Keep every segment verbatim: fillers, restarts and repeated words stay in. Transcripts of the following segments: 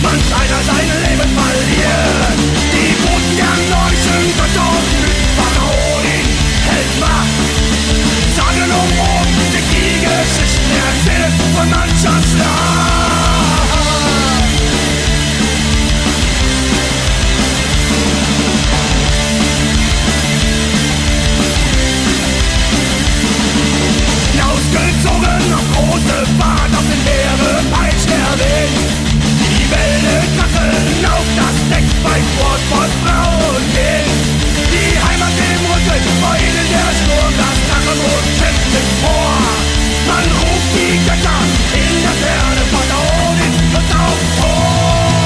manch einer sein Leben verliert. Die Boten der nordischen Götter Pharaonin hält Macht. Sagen um oben sich die Geschichten erzählt von mancher Schlacht. Hinausgezogen auf große Fahrt, auf den Meere peitscht der Wind. Die Welle kracheln auf das Deck bei Sportboot, Frau und Kind. Die Heimat im Rücken, vor ihnen der Sturm, das Drachenboot kämpft vor. Man ruft die Götter in der Ferne, Pharaonin wird auf Tor.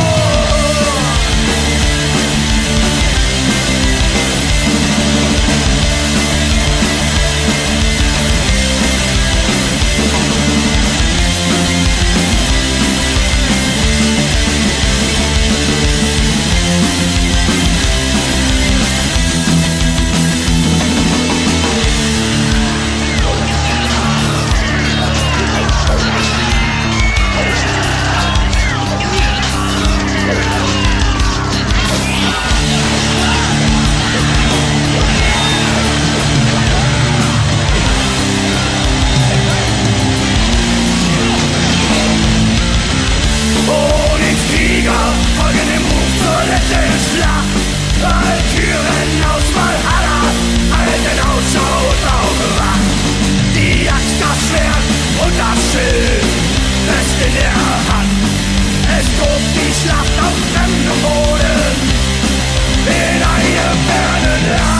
Folgen dem Ruf zur letzten Schlacht. Walküren aus Valhalla halten Ausschau und Augewacht. Die Axt, das Schwert und das Schild fest in der Hand. Es tobt die Schlacht auf fremdem Boden in einem fernen Land.